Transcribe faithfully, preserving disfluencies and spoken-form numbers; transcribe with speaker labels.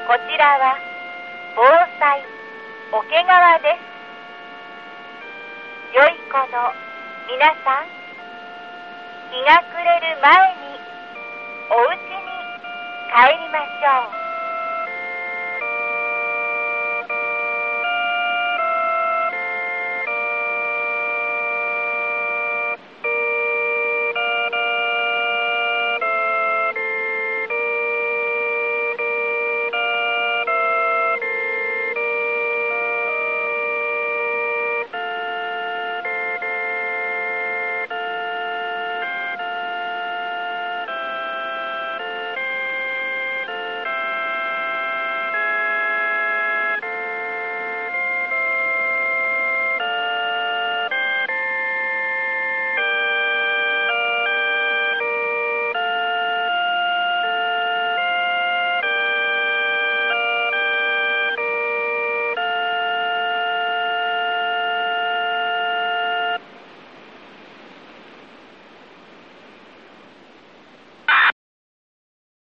Speaker 1: こちらは防災桶川です。良い子の皆さん、日が暮れる前にお家に帰りましょう。